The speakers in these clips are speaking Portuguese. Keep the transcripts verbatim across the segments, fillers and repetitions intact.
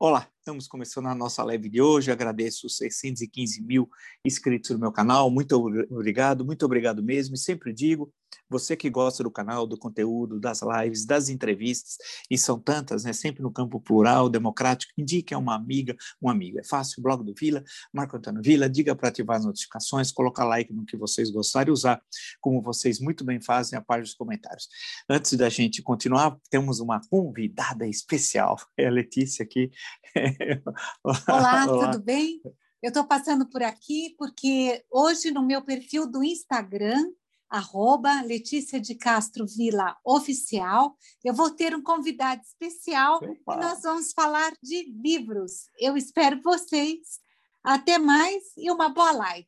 Olá, estamos começando a nossa live de hoje. Agradeço os seiscentos e quinze mil inscritos no meu canal. Muito obrigado, muito obrigado mesmo. E sempre digo, você que gosta do canal, do conteúdo, das lives, das entrevistas, e são tantas, né? Sempre no campo plural, democrático, indique a uma amiga, um amigo. É fácil, blog do Vila, Marco Antônio Vila, diga para ativar as notificações, colocar like no que vocês gostarem e usar, como vocês muito bem fazem, a parte dos comentários. Antes da gente continuar, temos uma convidada especial, é a Letícia aqui. Olá, Olá, tudo bem? Eu estou passando por aqui porque hoje no meu perfil do Instagram, arroba Letícia de Castro Vila Oficial, eu vou ter um convidado especial Opa. E nós vamos falar de livros. Eu espero vocês. Até mais e uma boa live.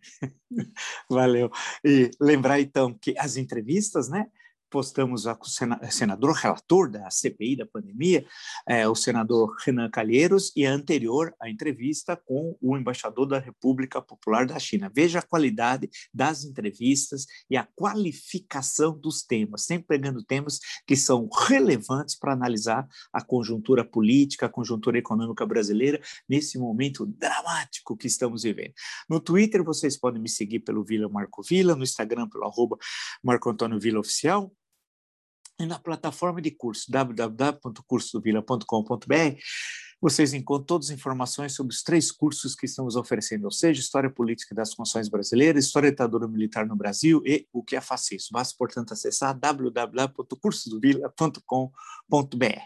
Valeu. E lembrar então que as entrevistas, né? Postamos o senador relator da C P I da pandemia, é, o senador Renan Calheiros, e a anterior a entrevista com o embaixador da República Popular da China. Veja a qualidade das entrevistas e a qualificação dos temas, sempre pegando temas que são relevantes para analisar a conjuntura política, a conjuntura econômica brasileira, nesse momento dramático que estamos vivendo. No Twitter, vocês podem me seguir pelo Vila Marco Vila, no Instagram pelo arroba Marco Antônio Vila Oficial, e na plataforma de curso w w w ponto curso do vila ponto com ponto b r vocês encontram todas as informações sobre os três cursos que estamos oferecendo, ou seja, História Política das Funções Brasileiras, História da Ditadura Militar no Brasil e o que é fascismo. Basta, portanto, acessar w w w ponto curso do vila ponto com ponto b r.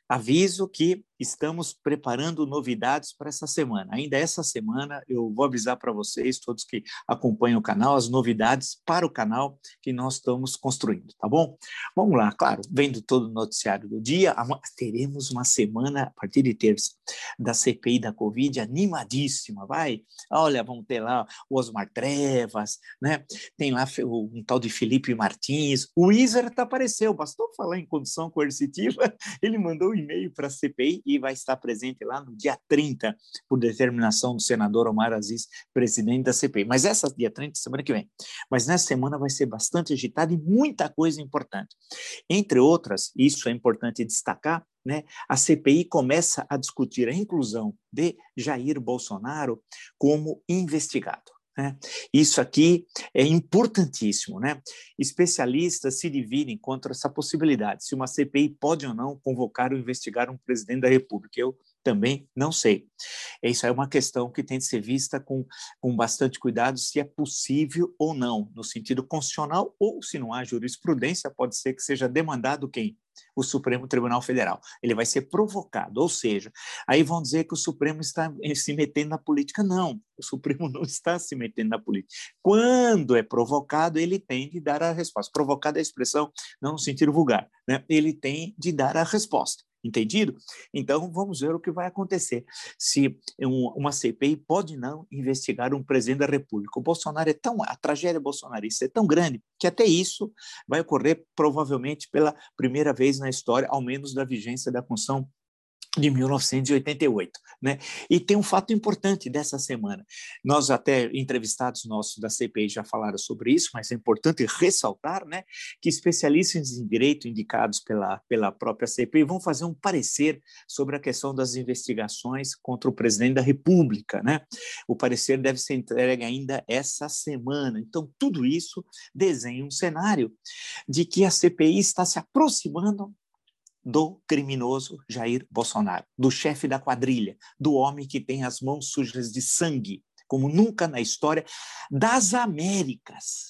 Aviso que estamos preparando novidades para essa semana. Ainda essa semana eu vou avisar para vocês, todos que acompanham o canal, as novidades para o canal que nós estamos construindo, tá bom? Vamos lá, claro, vendo todo o noticiário do dia, teremos uma semana, a partir de terça, da C P I da Covid, animadíssima, vai? Olha, vamos ter lá o Osmar Trevas, né? Tem lá um tal de Felipe Martins, o Wizard apareceu, bastou falar em condição coercitiva, ele mandou um e-mail para a C P I e vai estar presente lá no dia trinta, por determinação do senador Omar Aziz, presidente da C P I. Mas essa dia trinta, semana que vem. Mas nessa semana vai ser bastante agitada e muita coisa importante. Entre outras, isso é importante destacar, né, a C P I começa a discutir a inclusão de Jair Bolsonaro como investigado. Né? Isso aqui é importantíssimo, né? Especialistas se dividem contra essa possibilidade, se uma C P I pode ou não convocar ou investigar um presidente da República. Eu também não sei. Isso é uma questão que tem de ser vista com, com bastante cuidado, se é possível ou não, no sentido constitucional, ou se não há jurisprudência, pode ser que seja demandado quem? O Supremo Tribunal Federal. Ele vai ser provocado, ou seja, aí vão dizer que o Supremo está se metendo na política. Não, o Supremo não está se metendo na política. Quando é provocado, ele tem de dar a resposta. Provocado é a expressão, não no sentido vulgar, né? Ele tem de dar a resposta. Entendido? Então, vamos ver o que vai acontecer. Se um, uma C P I pode não investigar um presidente da República. O Bolsonaro é tão, a tragédia bolsonarista é tão grande que até isso vai ocorrer provavelmente pela primeira vez na história, ao menos da vigência da Constituição de mil novecentos e oitenta e oito, né? E tem um fato importante dessa semana. Nós até, entrevistados nossos da C P I já falaram sobre isso, mas é importante ressaltar, né, que especialistas em direito indicados pela, pela própria C P I vão fazer um parecer sobre a questão das investigações contra o presidente da República, né? O parecer deve ser entregue ainda essa semana. Então, tudo isso desenha um cenário de que a C P I está se aproximando do criminoso Jair Bolsonaro, do chefe da quadrilha, do homem que tem as mãos sujas de sangue, como nunca na história das Américas.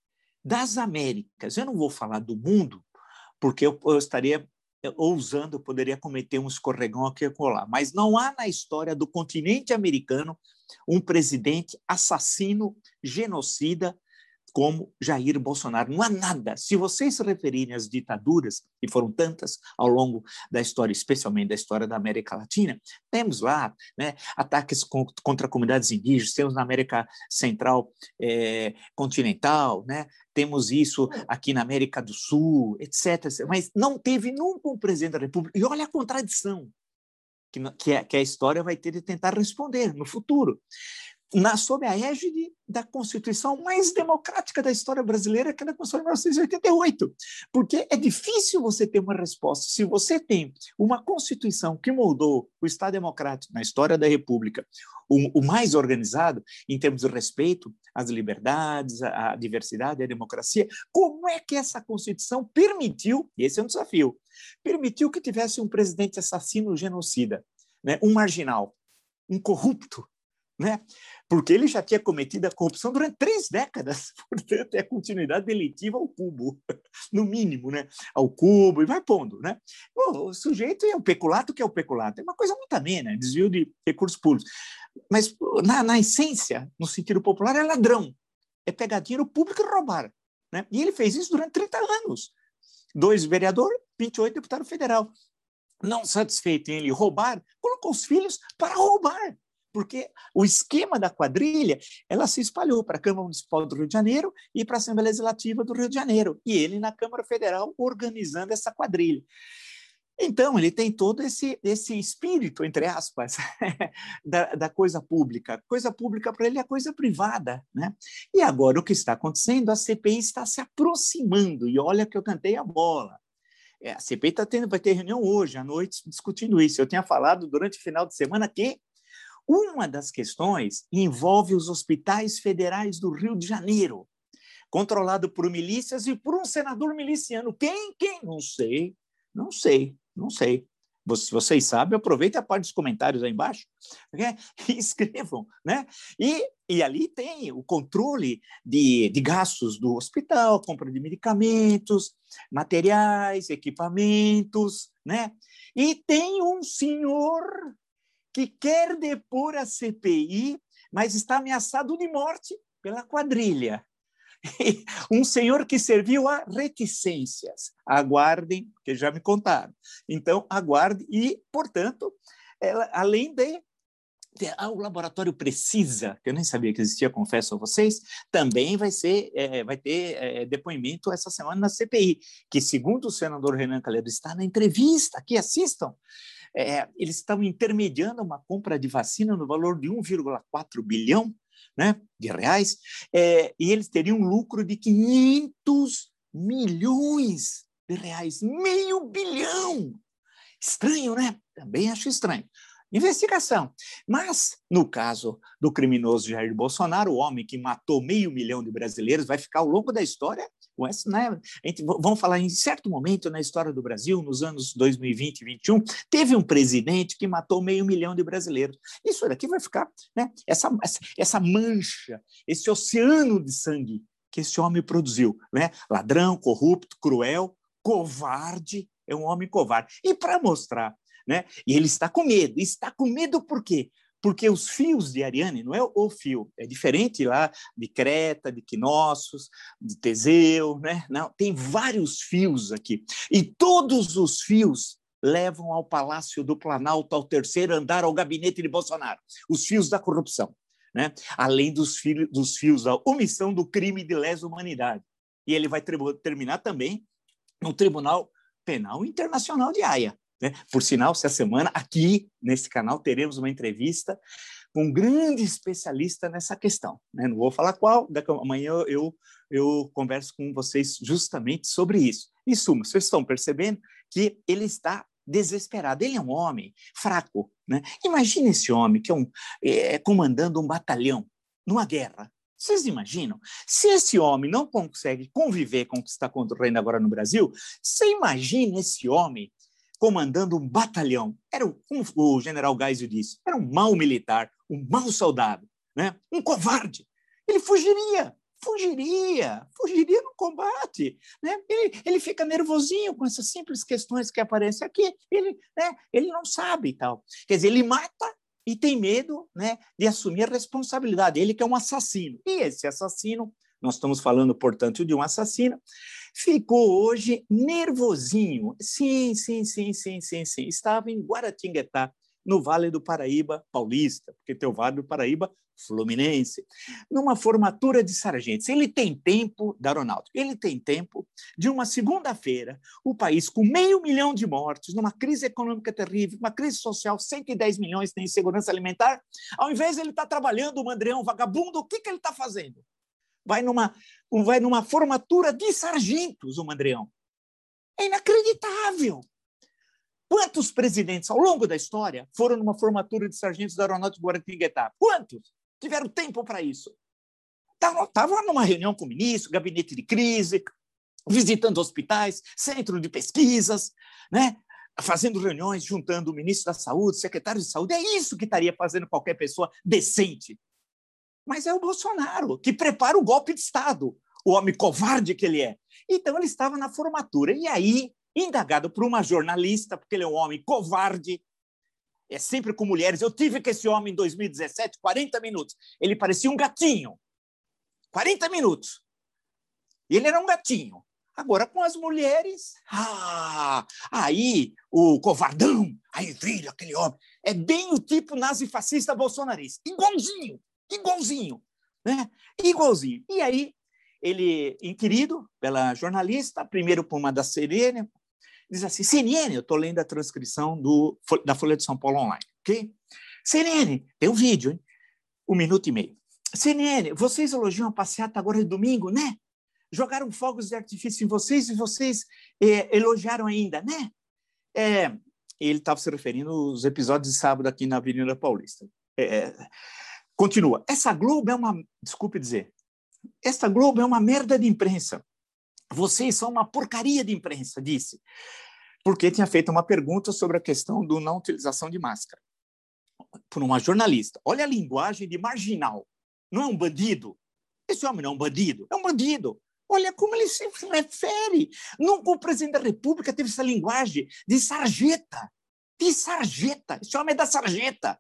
Das Américas. Eu não vou falar do mundo, porque eu, eu estaria ousando, eu poderia cometer um escorregão aqui e colar, mas não há na história do continente americano um presidente assassino, genocida, como Jair Bolsonaro. Não há nada. Se vocês se referirem às ditaduras, e foram tantas ao longo da história, especialmente da história da América Latina, temos lá, né, ataques contra comunidades indígenas, temos na América Central é, continental, né, temos isso aqui na América do Sul, etcétera. Mas não teve nunca um presidente da República. E olha a contradição que, que, a, que a história vai ter de tentar responder no futuro. na, sob a égide da Constituição mais democrática da história brasileira, que é a Constituição de mil novecentos e oitenta e oito. Porque é difícil você ter uma resposta. Se você tem uma Constituição que moldou o Estado democrático na história da República, o, o mais organizado em termos de respeito às liberdades, à, à diversidade, à democracia, como é que essa Constituição permitiu, e esse é um desafio, permitiu que tivesse um presidente assassino genocida, né, um marginal, um corrupto, né? Porque ele já tinha cometido a corrupção durante três décadas, portanto, é a continuidade delitiva ao cubo, no mínimo, né? Ao cubo, e vai pondo, né? O, o sujeito é o peculato, que é o peculato, é uma coisa muito amena, desvio de recursos públicos, mas na, na essência, no sentido popular, é ladrão, é pegar dinheiro público e roubar, né? E ele fez isso durante trinta anos, dois vereadores, vinte e oito deputado federal. Não satisfeito em ele roubar, colocou os filhos para roubar, porque o esquema da quadrilha, ela se espalhou para a Câmara Municipal do Rio de Janeiro e para a Assembleia Legislativa do Rio de Janeiro, e ele na Câmara Federal organizando essa quadrilha. Então, ele tem todo esse, esse espírito, entre aspas, da, da coisa pública. Coisa pública para ele é coisa privada, né? E agora o que está acontecendo? A C P I está se aproximando, e olha que eu cantei a bola. É, a C P I tá tendo, vai ter reunião hoje, à noite, discutindo isso. Eu tinha falado durante o final de semana que uma das questões envolve os hospitais federais do Rio de Janeiro, controlado por milícias e por um senador miliciano. Quem? Quem? Não sei, não sei, não sei. Se vocês sabem, aproveitem a parte dos comentários aí embaixo, né? E escrevam, né? E, e ali tem o controle de, de gastos do hospital, compra de medicamentos, materiais, equipamentos, né? E tem um senhor que quer depor a C P I, mas está ameaçado de morte pela quadrilha. Um senhor que serviu a reticências. Aguardem, que já me contaram. Então, aguardem e, portanto, ela, além de... Ah, o laboratório Precisa, que eu nem sabia que existia, confesso a vocês, também vai, ser, é, vai ter é, depoimento essa semana na C P I, que, segundo o senador Renan Calheiros, está na entrevista, aqui assistam. É, eles estão intermediando uma compra de vacina no valor de um vírgula quatro bilhão, né, de reais, é, e eles teriam um lucro de quinhentos milhões de reais, meio bilhão. Estranho, né? Também acho estranho. Investigação. Mas, no caso do criminoso Jair Bolsonaro, o homem que matou meio milhão de brasileiros, vai ficar ao longo da história, com essa, né? A gente, vamos falar em certo momento na história do Brasil, nos anos dois mil e vinte e dois mil e vinte e um, teve um presidente que matou meio milhão de brasileiros. Isso daqui vai ficar, né? Essa, essa, essa mancha, esse oceano de sangue que esse homem produziu, né? Ladrão, corrupto, cruel, covarde, é um homem covarde. E para mostrar, né? E ele está com medo. Está com medo por quê? Porque os fios de Ariane, não é o fio, é diferente lá de Creta, de Knossos, de Teseu, né? Não, tem vários fios aqui. E todos os fios levam ao Palácio do Planalto, ao terceiro andar, ao gabinete de Bolsonaro. Os fios da corrupção, né? Além dos fios, dos fios da omissão do crime de lesa humanidade. E ele vai terminar também no Tribunal Penal Internacional de Haia. Né? Por sinal, essa semana, aqui nesse canal, teremos uma entrevista com um grande especialista nessa questão. Né? Não vou falar qual, daqui amanhã eu, eu, eu converso com vocês justamente sobre isso. Em suma, vocês estão percebendo que ele está desesperado. Ele é um homem fraco. Né? Imagine esse homem que é, um, é comandando um batalhão numa guerra. Vocês imaginam? Se esse homem não consegue conviver com o que está ocorrendo agora no Brasil, você imagina esse homem comandando um batalhão. Era, como o general Geisel disse, era um mau militar, um mau soldado, né? Um covarde. Ele fugiria, fugiria, fugiria no combate. Né? Ele, ele fica nervosinho com essas simples questões que aparecem aqui. Ele, né? Ele não sabe e tal. Quer dizer, ele mata e tem medo, né, de assumir a responsabilidade. Ele que é um assassino. E esse assassino, nós estamos falando, portanto, de um assassino, ficou hoje nervosinho. Sim, sim, sim, sim, sim, sim. Estava em Guaratinguetá, no Vale do Paraíba paulista, porque tem o Vale do Paraíba fluminense, numa formatura de sargentos. Ele tem tempo, da aeronáutica, ele tem tempo de uma segunda-feira, o país com meio milhão de mortos, numa crise econômica terrível, uma crise social, cento e dez milhões tem insegurança alimentar, ao invés de ele estar trabalhando, o Mandrião vagabundo, o que, que ele está fazendo? Vai numa, vai numa formatura de sargentos, o Mandrião. É inacreditável. Quantos presidentes, ao longo da história, foram numa formatura de sargentos da Aeronáutica Guaratinguetá? Quantos tiveram tempo para isso? Estavam numa reunião com o ministro, gabinete de crise, visitando hospitais, centro de pesquisas, né? Fazendo reuniões, juntando o ministro da Saúde, secretário de Saúde. É isso que estaria fazendo qualquer pessoa decente. Mas é o Bolsonaro, que prepara o golpe de Estado, o homem covarde que ele é. Então, ele estava na formatura. E aí, indagado por uma jornalista, porque ele é um homem covarde, é sempre com mulheres. Eu tive com esse homem em dois mil e dezessete, quarenta minutos. Ele parecia um gatinho. quarenta minutos. E ele era um gatinho. Agora, com as mulheres, ah, aí o covardão, aí vira aquele homem. É bem o tipo nazifascista bolsonarista. Igualzinho, igualzinho, né? Igualzinho. E aí, ele, inquirido pela jornalista, primeiro por uma da C N N, diz assim, C N N, eu estou lendo a transcrição do, da Folha de São Paulo online, ok? C N N, tem um vídeo, hein? Um minuto e meio. C N N, vocês elogiam a passeata agora de domingo, né? Jogaram fogos de artifício em vocês e vocês é, elogiaram ainda, né? É, ele estava se referindo aos episódios de sábado aqui na Avenida Paulista. É, continua. Essa Globo é uma... Desculpe dizer. Essa Globo é uma merda de imprensa. Vocês são uma porcaria de imprensa, disse. Porque tinha feito uma pergunta sobre a questão da não utilização de máscara. Por uma jornalista. Olha a linguagem de marginal. Não é um bandido? Esse homem não é um bandido. É um bandido. Olha como ele se refere. Nunca o presidente da República teve essa linguagem de sarjeta. De sarjeta. Esse homem é da sarjeta.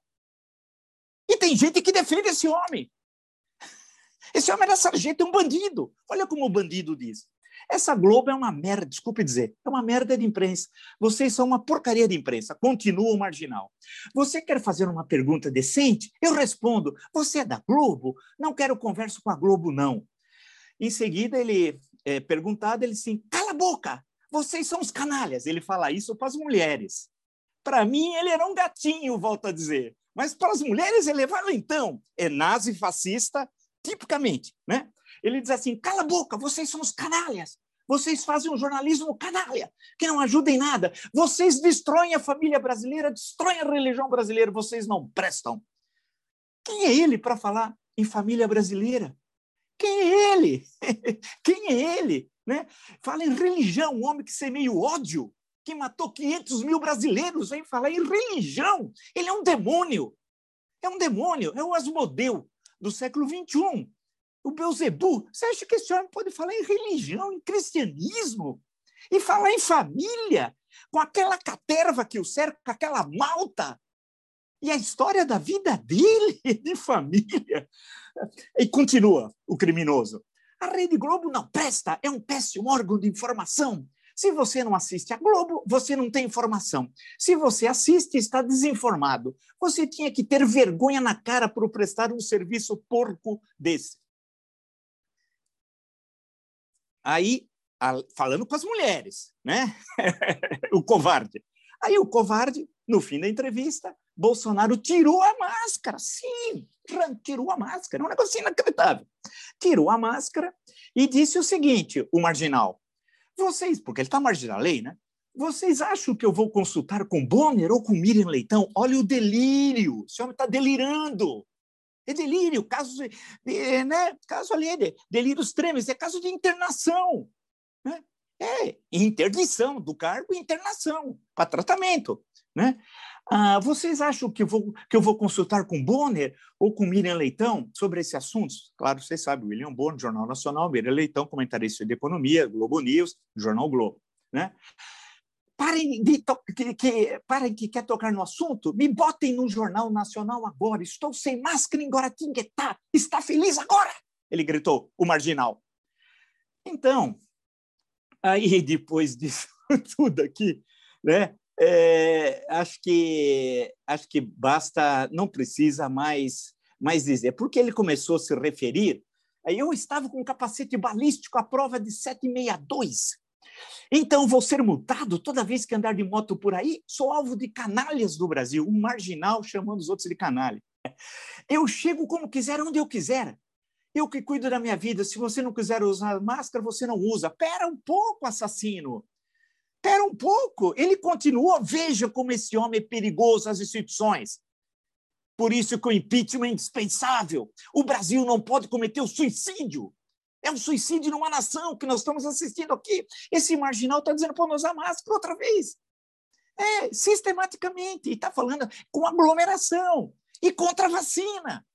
E tem gente que defende esse homem. Esse homem é da sarjeta, é um bandido. Olha como o bandido diz. Essa Globo é uma merda, desculpe dizer, é uma merda de imprensa. Vocês são uma porcaria de imprensa. Continua o marginal. Você quer fazer uma pergunta decente? Eu respondo. Você é da Globo? Não quero conversa com a Globo, não. Em seguida, ele é perguntado, ele assim, cala a boca, vocês são os canalhas. Ele fala isso para as mulheres. Para mim, ele era um gatinho, volto a dizer. Mas para as mulheres, ele é valentão. É nazi-fascista, tipicamente, né? Ele diz assim, cala a boca, vocês são os canalhas. Vocês fazem um jornalismo canalha, que não ajuda em nada. Vocês destroem a família brasileira, destroem a religião brasileira, vocês não prestam. Quem é ele para falar em família brasileira? Quem é ele? Quem é ele? Né? Fala em religião, um homem que semeia o ódio, que matou quinhentos mil brasileiros, vem falar em religião. Ele é um demônio. É um demônio, é o Asmodeu do século vinte e um. O Beelzebub. Você acha que esse homem pode falar em religião, em cristianismo? E falar em família, com aquela caterva que o cerca, aquela malta? E a história da vida dele, de família. E continua o criminoso. A Rede Globo não presta, é um péssimo órgão de informação. Se você não assiste a Globo, você não tem informação. Se você assiste, está desinformado. Você tinha que ter vergonha na cara por prestar um serviço porco desse. Aí, falando com as mulheres, né? O covarde. Aí o covarde, no fim da entrevista, Bolsonaro tirou a máscara. Sim, tirou a máscara. É um negócio inacreditável. Tirou a máscara e disse o seguinte, o marginal. Vocês, porque ele está marginal da lei, né? Vocês acham que eu vou consultar com Bonner ou com Miriam Leitão? Olha o delírio. Esse homem está delirando. É delírio, caso, é, né? Caso ali é de, delírios trêmulos, é caso de internação. Né? É interdição do cargo e internação para tratamento. Né? Ah, vocês acham que eu, vou, que eu vou consultar com Bonner ou com Miriam Leitão sobre esse assunto? Claro, vocês sabem, William Bonner, Jornal Nacional, Miriam Leitão, comentarista de economia, Globo News, Jornal Globo. Né? Parem, de que, que, parem que quer tocar no assunto, me botem no Jornal Nacional agora, estou sem máscara em Guaratinguetá, está feliz agora? Ele gritou, o marginal. Então, aí depois disso tudo aqui, né? É, acho que acho que basta, não precisa mais, mais dizer, porque ele começou a se referir. Aí eu estava com um capacete balístico à prova de sete sessenta e dois. Então, vou ser multado toda vez que andar de moto por aí? Sou alvo de canalhas do Brasil, um marginal chamando os outros de canalha. Eu chego como quiser, onde eu quiser. Eu que cuido da minha vida. Se você não quiser usar máscara, você não usa. Pera um pouco, assassino. Pera um pouco. Ele continua. Veja como esse homem é perigoso às instituições. Por isso que o impeachment é indispensável. O Brasil não pode cometer o suicídio. É um suicídio numa nação que nós estamos assistindo aqui. Esse marginal está dizendo para não usar máscara outra vez. É, sistematicamente. E está falando com aglomeração e contra a vacina.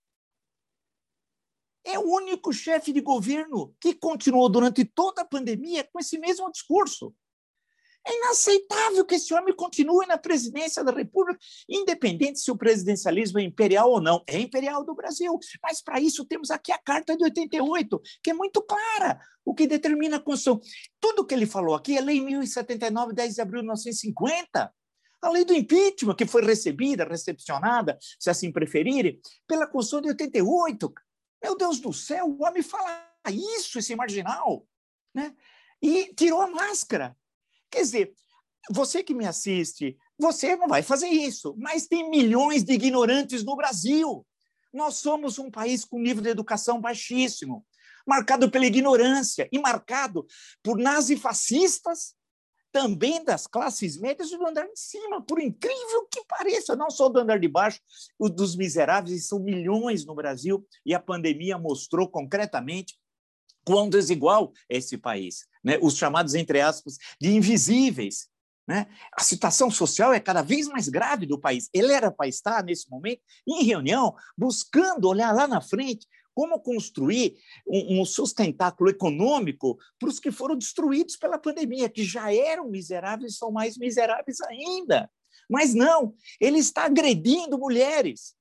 É o único chefe de governo que continuou durante toda a pandemia com esse mesmo discurso. É inaceitável que esse homem continue na presidência da República, independente se o presidencialismo é imperial ou não. É imperial do Brasil, mas para isso temos aqui a Carta de oitenta e oito, que é muito clara, o que determina a Constituição. Tudo que ele falou aqui é Lei mil e setenta e nove, dez de abril de mil novecentos e cinquenta, a lei do impeachment, que foi recebida, recepcionada, se assim preferirem, pela Constituição de oitenta e oito. Meu Deus do céu, o homem fala isso, esse marginal, né? E tirou a máscara. Quer dizer, você que me assiste, você não vai fazer isso, mas tem milhões de ignorantes no Brasil. Nós somos um país com nível de educação baixíssimo, marcado pela ignorância e marcado por nazifascistas, também das classes médias e do andar de cima, por incrível que pareça, não só do andar de baixo, o dos miseráveis, são milhões no Brasil, e a pandemia mostrou concretamente quão desigual é esse país, né? Os chamados, entre aspas, de invisíveis, né? A situação social é cada vez mais grave do país. Ele era para estar, nesse momento, em reunião, buscando olhar lá na frente como construir um, um sustentáculo econômico para os que foram destruídos pela pandemia, que já eram miseráveis e são mais miseráveis ainda. Mas não, ele está agredindo mulheres.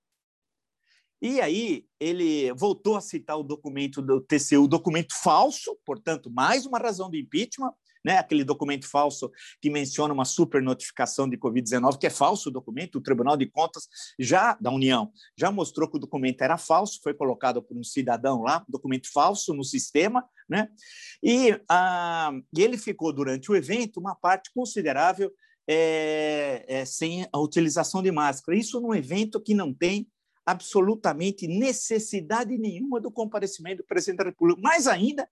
E aí ele voltou a citar o documento do T C U, documento falso, portanto, mais uma razão do impeachment, né? Aquele documento falso que menciona uma supernotificação de covid dezenove, que é falso o documento. O Tribunal de Contas já da União já mostrou que o documento era falso, foi colocado por um cidadão lá, documento falso no sistema, né? E, ah, e ele ficou, durante o evento, uma parte considerável é, é, sem a utilização de máscara. Isso num evento que não tem absolutamente necessidade nenhuma do comparecimento do presidente da República, mais ainda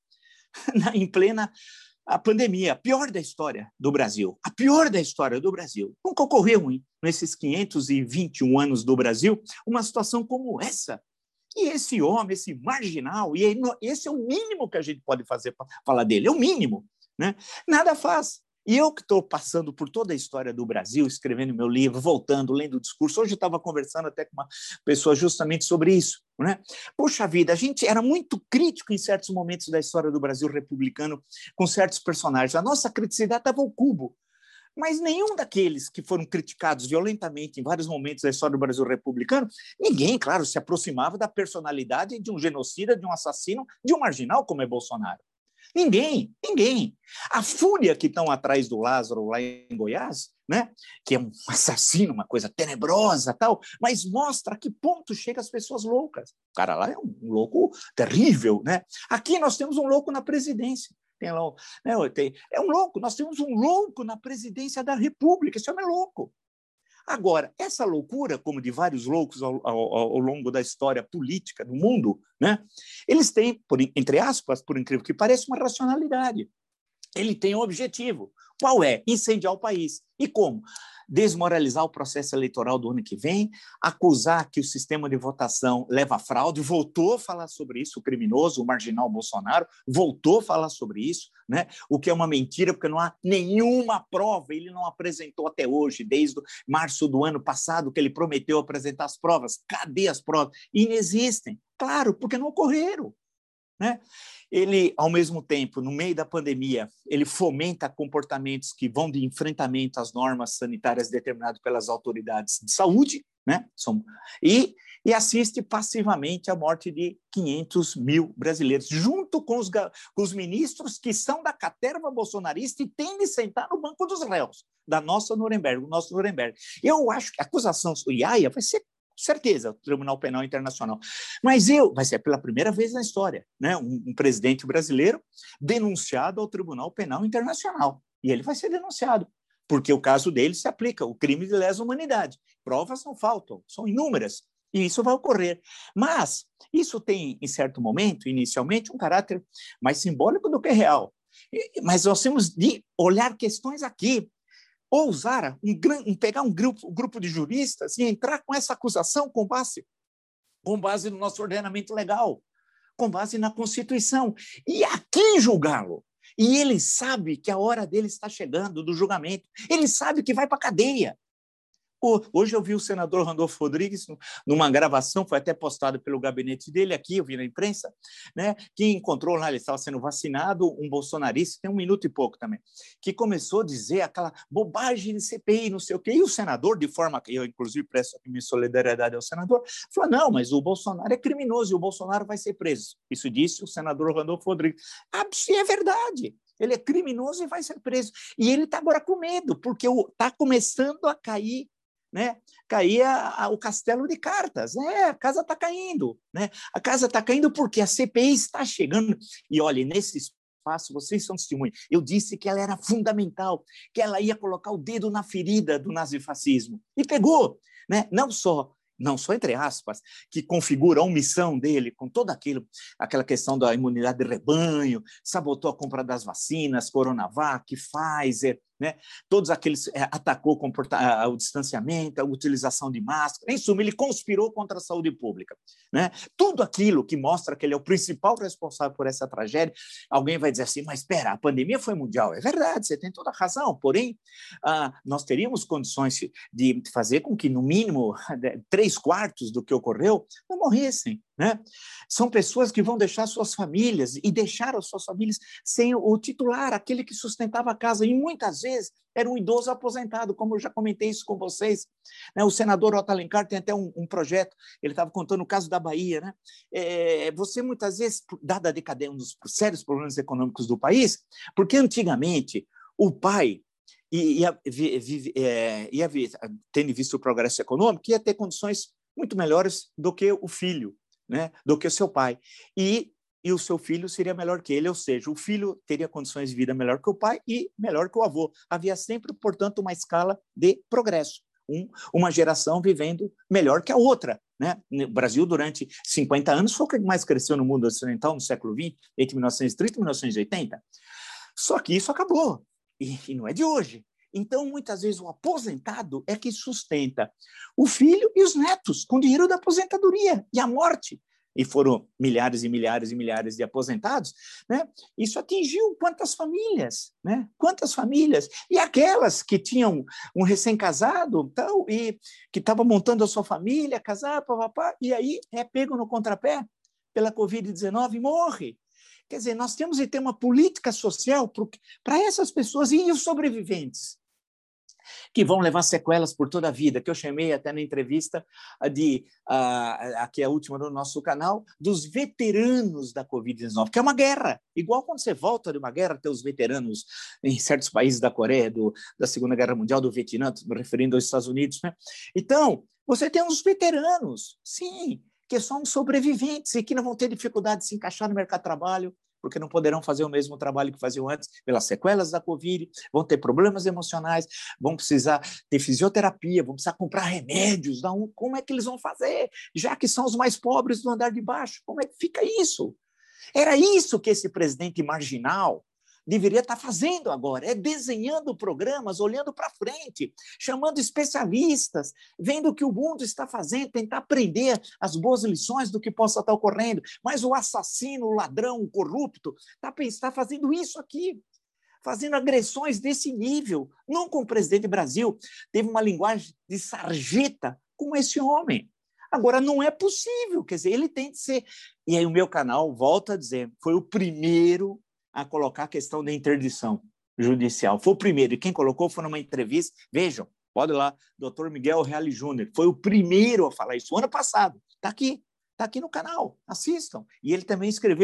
em plena a pandemia, a pior da história do Brasil, a pior da história do Brasil. Nunca ocorreu, hein, nesses quinhentos e vinte e um anos do Brasil, uma situação como essa. E esse homem, esse marginal, e esse é o mínimo que a gente pode fazer para falar dele, é o mínimo, né? Nada faz. E eu que estou passando por toda a história do Brasil, escrevendo meu livro, voltando, lendo o discurso, hoje eu estava conversando até com uma pessoa justamente sobre isso, né? Poxa vida, a gente era muito crítico em certos momentos da história do Brasil republicano com certos personagens. A nossa criticidade estava ao cubo, mas nenhum daqueles que foram criticados violentamente em vários momentos da história do Brasil republicano, ninguém, claro, se aproximava da personalidade de um genocida, de um assassino, de um marginal como é Bolsonaro. Ninguém, ninguém. A fúria que estão atrás do Lázaro lá em Goiás, né, que é um assassino, uma coisa tenebrosa, tal, mas mostra a que ponto chega as pessoas loucas. O cara lá é um louco terrível, né? Aqui nós temos um louco na presidência. Tem lá, né, tem, é um louco, nós temos um louco na presidência da República, esse homem é louco. Agora, essa loucura, como de vários loucos ao, ao, ao longo da história política do mundo, né, eles têm, por, entre aspas, por incrível que pareça, uma racionalidade. Ele tem um objetivo. Qual é? Incendiar o país. E como? Desmoralizar o processo eleitoral do ano que vem, acusar que o sistema de votação leva a fraude, voltou a falar sobre isso, o criminoso, o marginal Bolsonaro, voltou a falar sobre isso, né? O que é uma mentira, porque não há nenhuma prova, ele não apresentou até hoje, desde março do ano passado, que ele prometeu apresentar as provas. Cadê as provas? Inexistem. Claro, porque não ocorreram. Né? Ele, ao mesmo tempo, no meio da pandemia, ele fomenta comportamentos que vão de enfrentamento às normas sanitárias determinadas pelas autoridades de saúde, né? São, e, e assiste passivamente à morte de quinhentos mil brasileiros, junto com os, com os ministros que são da caterva bolsonarista e têm de sentar no banco dos réus. da nossa Nuremberg, o nosso Nuremberg. Eu acho que a acusação do Haia vai ser, certeza, o Tribunal Penal Internacional. Mas eu, vai ser pela primeira vez na história, né? um, um presidente brasileiro denunciado ao Tribunal Penal Internacional. E ele vai ser denunciado, porque o caso dele se aplica, o crime de lesa humanidade. Provas não faltam, são inúmeras. E isso vai ocorrer. Mas isso tem, em certo momento, inicialmente, um caráter mais simbólico do que real. Mas nós temos de olhar questões aqui, ousar um, um, pegar um grupo, um grupo de juristas e entrar com essa acusação com base, com base no nosso ordenamento legal, com base na Constituição, e aqui julgá-lo. E ele sabe que a hora dele está chegando, do julgamento. Ele sabe que vai para a cadeia. Hoje eu vi o senador Randolfo Rodrigues numa gravação, foi até postado pelo gabinete dele aqui, eu vi na imprensa, né, que encontrou lá, ele estava sendo vacinado, um bolsonarista, tem um minuto e pouco também, que começou a dizer aquela bobagem de C P I, não sei o quê, e o senador, de forma que eu, inclusive, presto aqui minha solidariedade ao senador, falou, não, mas o Bolsonaro é criminoso e o Bolsonaro vai ser preso. Isso disse o senador Randolfo Rodrigues. Ah, sim, é verdade. Ele é criminoso e vai ser preso. E ele está agora com medo, porque está começando a cair, né? Caía o castelo de cartas, né? A casa está caindo, né? A casa está caindo porque a C P I está chegando. E olha, nesse espaço, vocês são testemunhas, eu disse que ela era fundamental, que ela ia colocar o dedo na ferida do nazifascismo. E pegou, né? Não só, não só entre aspas, que configura a omissão dele com todo aquilo, aquela questão da imunidade de rebanho, sabotou a compra das vacinas, Coronavac, Pfizer, né? Todos aqueles, é, atacou o, o distanciamento, a utilização de máscara, em suma, ele conspirou contra a saúde pública, né? Tudo aquilo que mostra que ele é o principal responsável por essa tragédia. Alguém vai dizer assim, mas espera, a pandemia foi mundial. É verdade, você tem toda a razão, porém, ah, nós teríamos condições de fazer com que, no mínimo, três quartos do que ocorreu não morressem, né? São pessoas que vão deixar suas famílias e deixaram suas famílias sem o titular, aquele que sustentava a casa, e muitas vezes era um idoso aposentado, como eu já comentei isso com vocês, né? O senador Otto Alencar tem até um, um projeto, ele estava contando o caso da Bahia, né? É, você muitas vezes, dada a decadência, um dos sérios problemas econômicos do país, porque antigamente o pai ia, ia, ia, ia, tendo visto o progresso econômico, ia ter condições muito melhores do que o filho, né, do que o seu pai, e, e o seu filho seria melhor que ele, ou seja, o filho teria condições de vida melhor que o pai e melhor que o avô. Havia sempre, portanto, uma escala de progresso, um, uma geração vivendo melhor que a outra, né? O Brasil, durante cinquenta anos, foi o que mais cresceu no mundo ocidental no século vinte, entre mil novecentos e trinta e mil novecentos e oitenta. Só que isso acabou, e, e não é de hoje. Então, muitas vezes, o aposentado é que sustenta o filho e os netos com dinheiro da aposentadoria e a morte. E foram milhares e milhares e milhares de aposentados, né? Isso atingiu quantas famílias, né? Quantas famílias? E aquelas que tinham um recém-casado então, e que estavam montando a sua família, casar, papapá, e aí é pego no contrapé pela covid dezenove e morre. Quer dizer, nós temos de ter uma política social para essas pessoas e os sobreviventes, que vão levar sequelas por toda a vida, que eu chamei até na entrevista, de, uh, aqui é a última do nosso canal, dos veteranos da covid dezenove, que é uma guerra. Igual quando você volta de uma guerra, tem os veteranos em certos países da Coreia, do, da Segunda Guerra Mundial, do Vietnã, me referindo aos Estados Unidos, né? Então, você tem uns veteranos, sim, que são sobreviventes e que não vão ter dificuldade de se encaixar no mercado de trabalho, porque não poderão fazer o mesmo trabalho que faziam antes, pelas sequelas da Covid, vão ter problemas emocionais, vão precisar ter fisioterapia, vão precisar comprar remédios. Não, como é que eles vão fazer? Já que são os mais pobres do andar de baixo, como é que fica isso? Era isso que esse presidente marginal deveria estar fazendo agora, é desenhando programas, olhando para frente, chamando especialistas, vendo o que o mundo está fazendo, tentar aprender as boas lições do que possa estar ocorrendo. Mas o assassino, o ladrão, o corrupto, está, está fazendo isso aqui, fazendo agressões desse nível. Nunca um presidente do Brasil teve uma linguagem de sarjeta como esse homem. Agora, não é possível, quer dizer, ele tem de ser... E aí o meu canal, volta a dizer, foi o primeiro a colocar a questão da interdição judicial. Foi o primeiro, e quem colocou foi numa entrevista, vejam, pode ir lá, doutor Miguel Reale Júnior, foi o primeiro a falar isso, o ano passado, está aqui, está aqui no canal, assistam. E ele também escreveu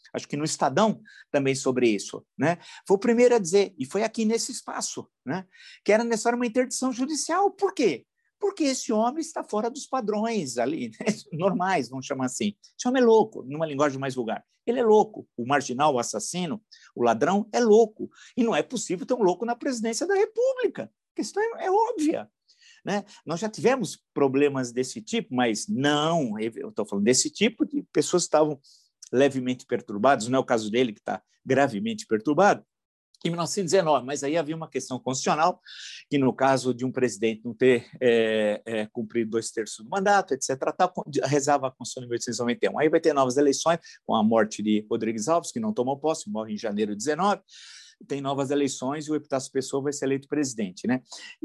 acho que no Estadão também sobre isso, né? Foi o primeiro a dizer, e foi aqui nesse espaço, né? Que era necessária uma interdição judicial. Por quê? Porque esse homem está fora dos padrões ali, né? Normais, vamos chamar assim. Esse homem é louco, numa linguagem mais vulgar. Ele é louco. O marginal, o assassino, o ladrão é louco. E não é possível ter um louco na presidência da República. A questão é, é óbvia. Né? Nós já tivemos problemas desse tipo, mas não, eu estou falando desse tipo de pessoas que estavam levemente perturbadas, não é o caso dele, que está gravemente perturbado, em mil novecentos e dezenove, mas aí havia uma questão constitucional, que no caso de um presidente não ter é, é, cumprido dois terços do mandato, etcétera, tal, rezava a Constituição de mil oitocentos e noventa e um. Aí vai ter novas eleições, com a morte de Rodrigues Alves, que não tomou posse, morre em janeiro de dezenove, tem novas eleições e o Epitácio Pessoa vai ser eleito presidente, né?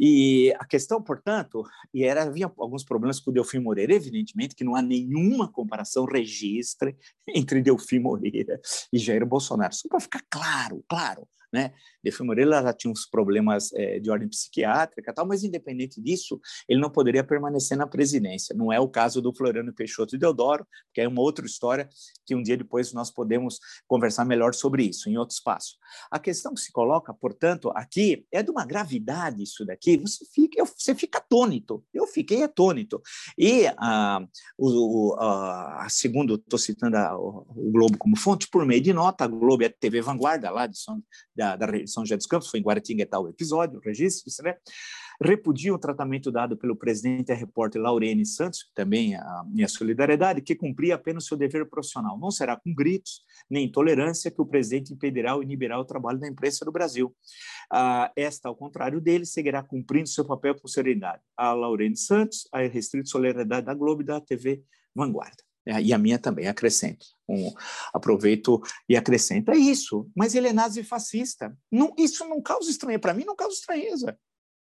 E a questão, portanto, e era, havia alguns problemas com o Delfim Moreira, evidentemente que não há nenhuma comparação, registre, entre Delfim Moreira e Jair Bolsonaro. Só para ficar claro, claro, né? Delfim Moreira já tinha uns problemas é, de ordem psiquiátrica e tal, mas independente disso, ele não poderia permanecer na presidência. Não é o caso do Floriano Peixoto e Deodoro, que é uma outra história que um dia depois nós podemos conversar melhor sobre isso, em outro espaço. A questão que se coloca, portanto, aqui é de uma gravidade isso daqui, você fica, você fica atônito. Eu fiquei atônito. E, ah, o, a, a, segundo, estou citando a, o, o Globo como fonte, por meio de nota, a Globo é a T V Vanguarda, lá de São, da, da São José dos Campos, foi em Guaratinguetá o episódio, o registro, né? Repudia o tratamento dado pelo presidente e a repórter Laurene Santos, também a minha solidariedade, que cumpria apenas seu dever profissional. Não será com gritos nem intolerância que o presidente impedirá ou inibirá o trabalho da imprensa do Brasil. Ah, esta, ao contrário dele, seguirá cumprindo seu papel com serenidade. A Laurene Santos, a restrita solidariedade da Globo e da T V Vanguarda. E a minha também, acrescento. Um, aproveito e acrescento. É isso, mas ele é nazifascista. Não, isso não causa estranheza. Para mim, não causa estranheza.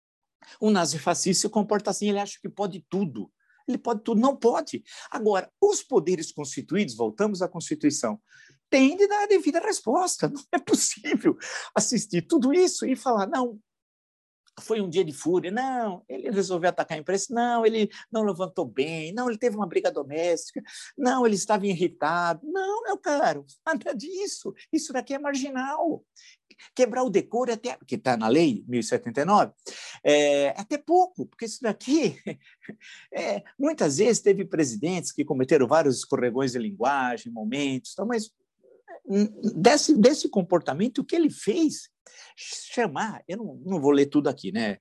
O nazifascista se comporta assim, ele acha que pode tudo. Ele pode tudo, não pode. Agora, os poderes constituídos, voltamos à Constituição, têm de dar a devida resposta. Não é possível assistir tudo isso e falar, não, foi um dia de fúria, não, ele resolveu atacar a imprensa, não, ele não levantou bem, não, ele teve uma briga doméstica, não, ele estava irritado. Não, meu caro, nada disso. Isso daqui é marginal. Quebrar o decoro, até, que está na lei mil e setenta e nove, é até pouco, porque isso daqui, é, muitas vezes teve presidentes que cometeram vários escorregões de linguagem, momentos, tal, mas desse, desse comportamento, o que ele fez, chamar, eu não, não vou ler tudo aqui, né?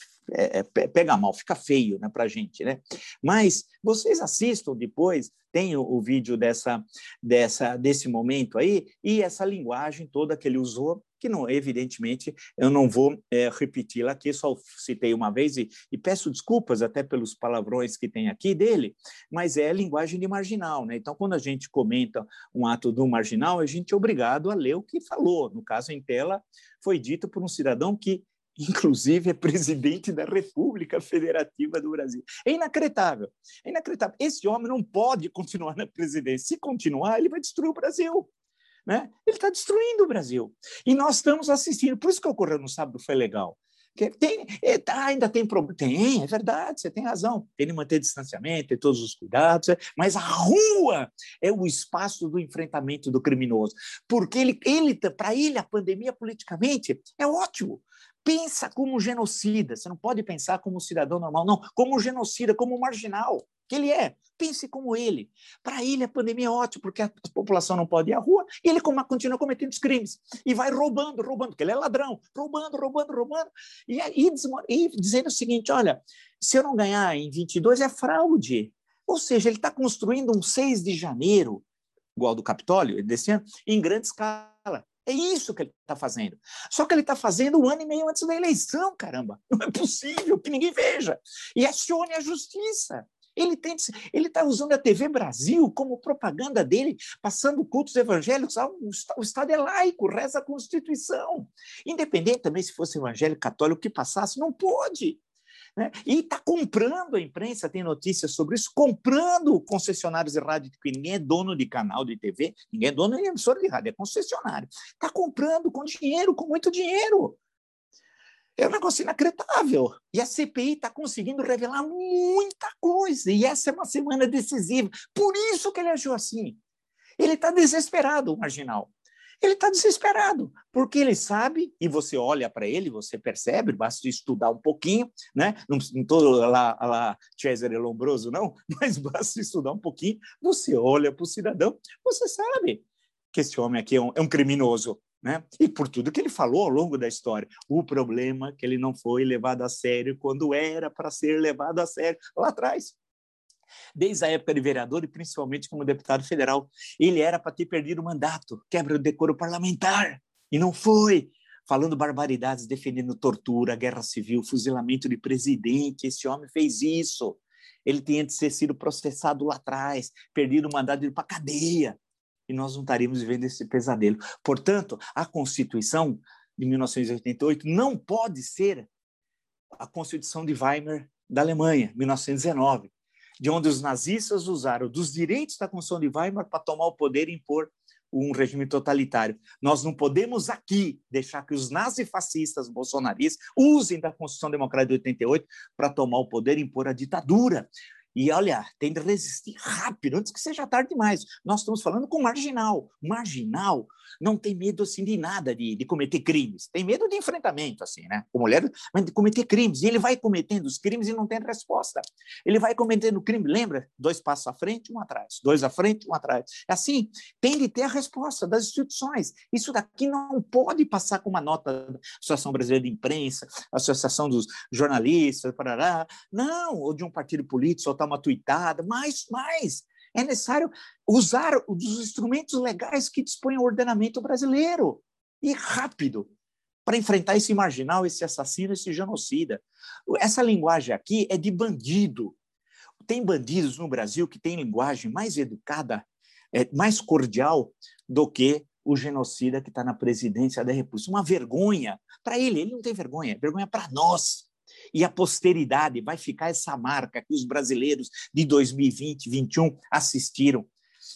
É, é, pega mal, fica feio, né, para a gente, né? Mas vocês assistam depois, tem o, o vídeo dessa, dessa, desse momento aí, e essa linguagem toda que ele usou, que não, evidentemente, eu não vou é, repeti-la aqui, só citei uma vez e, e peço desculpas até pelos palavrões que tem aqui dele, mas é linguagem de marginal, né? Então, quando a gente comenta um ato do marginal, a gente é obrigado a ler o que falou. No caso, em tela, foi dito por um cidadão que inclusive é presidente da República Federativa do Brasil. É inacreditável, é inacreditável. Esse homem não pode continuar na presidência. Se continuar, ele vai destruir o Brasil. Né? Ele está destruindo o Brasil. E nós estamos assistindo. Por isso que ocorreu no sábado foi legal. Tem, é, tá, ainda tem problema. Tem, é verdade, você tem razão. Tem que manter distanciamento, ter todos os cuidados, é, mas a rua é o espaço do enfrentamento do criminoso. Porque ele, ele, para ele, a pandemia politicamente é ótimo. Pensa como genocida, você não pode pensar como um cidadão normal, não, como um genocida, como um marginal, que ele é. Pense como ele. Para ele, a pandemia é ótima, porque a população não pode ir à rua e ele continua cometendo os crimes. E vai roubando, roubando, porque ele é ladrão, roubando, roubando, roubando. E, e, e dizendo o seguinte, olha, se eu não ganhar em vinte e dois, é fraude. Ou seja, ele está construindo um seis de janeiro, igual do Capitólio, desse ano, em grande escala. É isso que ele está fazendo. Só que ele está fazendo um ano e meio antes da eleição, caramba. Não é possível que ninguém veja. E acione a justiça. Ele ele está usando a T V Brasil como propaganda dele, passando cultos evangélicos. Ah, o Estado é laico, reza a Constituição. Independente também se fosse evangélico, católico, que passasse, não pode. Né? E está comprando a imprensa, tem notícias sobre isso, comprando concessionários de rádio, porque ninguém é dono de canal de T V, ninguém é dono de emissora de rádio, é concessionário. Está comprando com dinheiro, com muito dinheiro. É um negócio inacreditável. E a C P I está conseguindo revelar muita coisa, e essa é uma semana decisiva. Por isso que ele agiu assim. Ele está desesperado, o marginal. Ele está desesperado, porque ele sabe, e você olha para ele, você percebe, basta estudar um pouquinho, né? Não estou lá, lá Cesare Lombroso, não, mas basta estudar um pouquinho, você olha para o cidadão, você sabe que esse homem aqui é um, é um criminoso, né? E por tudo que ele falou ao longo da história. O problema é que ele não foi levado a sério quando era para ser levado a sério lá atrás. Desde a época de vereador e principalmente como deputado federal. Ele era para ter perdido o mandato, quebra do decoro parlamentar, e não foi. Falando barbaridades, defendendo tortura, guerra civil, fuzilamento de presidente. Esse homem fez isso. Ele tinha de ser sido processado lá atrás, perdido o mandato de ir para a cadeia. E nós não estaríamos vivendo esse pesadelo. Portanto, a Constituição de mil novecentos e oitenta e oito não pode ser a Constituição de Weimar da Alemanha, mil novecentos e dezenove, de onde os nazistas usaram dos direitos da Constituição de Weimar para tomar o poder e impor um regime totalitário. Nós não podemos aqui deixar que os nazifascistas bolsonaristas usem da Constituição Democrática de oitenta e oito para tomar o poder e impor a ditadura. E, olha, tem de resistir rápido, antes que seja tarde demais. Nós estamos falando com marginal. Marginal não tem medo, assim, de nada, de, de cometer crimes. Tem medo de enfrentamento, assim, né? Com mulher, mas de cometer crimes. E ele vai cometendo os crimes e não tem resposta. Ele vai cometendo crime, lembra? Dois passos à frente, um atrás. Dois à frente, um atrás. Assim, tem de ter a resposta das instituições. Isso daqui não pode passar com uma nota da Associação Brasileira de Imprensa, Associação dos Jornalistas, parará. Não, ou de um partido político, soltar uma tuitada, mas, mas é necessário usar os instrumentos legais que dispõem o ordenamento brasileiro, e rápido, para enfrentar esse marginal, esse assassino, esse genocida. Essa linguagem aqui é de bandido. Tem bandidos no Brasil que têm linguagem mais educada, é, mais cordial do que o genocida que está na presidência da República. Uma vergonha para ele, ele não tem vergonha, é vergonha para nós. E a posteridade vai ficar essa marca que os brasileiros de dois mil e vinte, vinte e um assistiram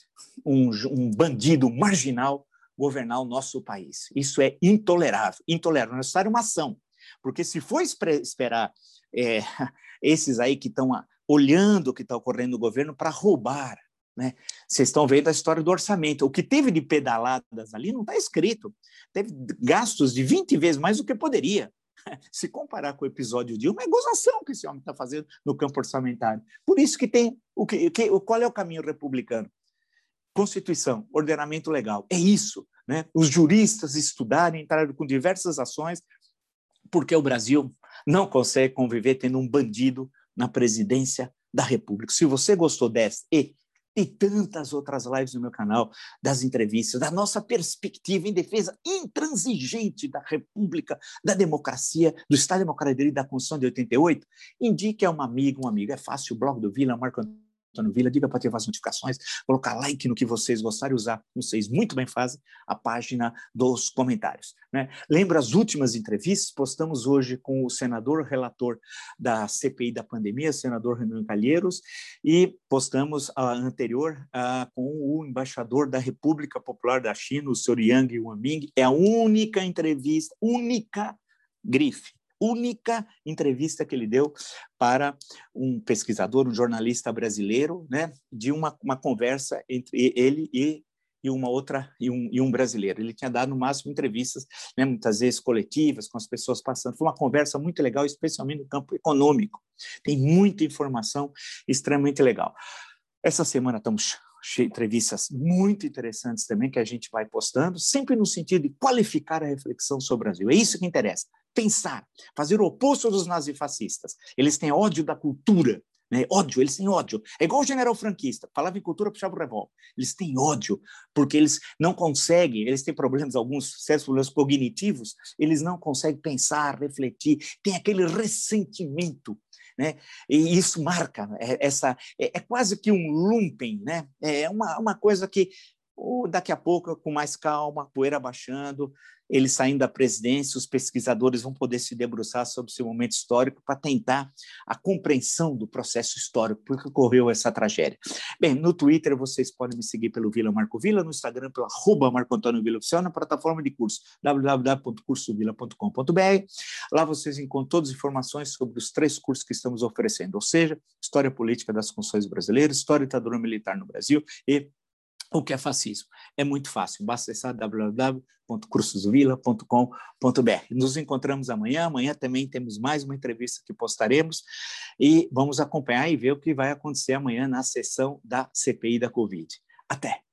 um, um bandido marginal governar o nosso país. Isso é intolerável, intolerável. É necessário uma ação, porque se for esperar é, esses aí que estão olhando o que está ocorrendo no governo para roubar, né? Vocês estão vendo a história do orçamento. O que teve de pedaladas ali não está escrito. Teve gastos de vinte vezes mais do que poderia. Se comparar com o episódio de uma, é gozação que esse homem está fazendo no campo orçamentário. Por isso que tem, o que, que, qual é o caminho republicano? Constituição, ordenamento legal, é isso, né? Os juristas estudarem, entrarem com diversas ações, porque o Brasil não consegue conviver tendo um bandido na presidência da República. Se você gostou dessa e e tantas outras lives no meu canal, das entrevistas, da nossa perspectiva em defesa intransigente da República, da democracia, do Estado Democrático e da Constituição de oitenta e oito, indique a uma amiga, um amigo. É fácil, o blog do Vila, Marco Antônio Vila, diga para ativar as notificações, colocar like no que vocês gostarem, usar, como vocês muito bem fazem, a página dos comentários, né? Lembra as últimas entrevistas? Postamos hoje com o senador relator da C P I da pandemia, senador Renan Calheiros, e postamos a anterior a, com o embaixador da República Popular da China, o senhor Yang Wanming. É a única entrevista, única grife, única entrevista que ele deu para um pesquisador, um jornalista brasileiro, né, de uma, uma conversa entre ele e, e uma outra, e um, e um brasileiro. Ele tinha dado, no máximo, entrevistas, né, muitas vezes coletivas, com as pessoas passando. Foi uma conversa muito legal, especialmente no campo econômico. Tem muita informação extremamente legal. Essa semana estamos cheios de entrevistas muito interessantes também, que a gente vai postando, sempre no sentido de qualificar a reflexão sobre o Brasil. É isso que interessa. Pensar, fazer o oposto dos nazifascistas. Eles têm ódio da cultura, né? Ódio, eles têm ódio. É igual o general franquista, falava em cultura, puxava o revólver. Eles têm ódio, porque eles não conseguem, eles têm problemas, alguns sérios problemas cognitivos, eles não conseguem pensar, refletir, tem aquele ressentimento, né? E isso marca, é, essa, é, é quase que um lumpen, né? É uma, uma coisa que daqui a pouco, com mais calma, poeira baixando, ele saindo da presidência, os pesquisadores vão poder se debruçar sobre esse momento histórico para tentar a compreensão do processo histórico, por que ocorreu essa tragédia. Bem, no Twitter vocês podem me seguir pelo Vila Marco Vila, no Instagram pelo arroba Marco Antônio Vila Oficial, na plataforma de curso w w w ponto curso vila ponto com ponto b r. Lá vocês encontram todas as informações sobre os três cursos que estamos oferecendo, ou seja, História Política das Constituições Brasileiras, História e Ditadura Militar no Brasil e o que é fascismo. É muito fácil, basta acessar w w w ponto cursos vila ponto com ponto b r. Nos encontramos amanhã, amanhã também temos mais uma entrevista que postaremos e vamos acompanhar e ver o que vai acontecer amanhã na sessão da C P I da Covid. Até!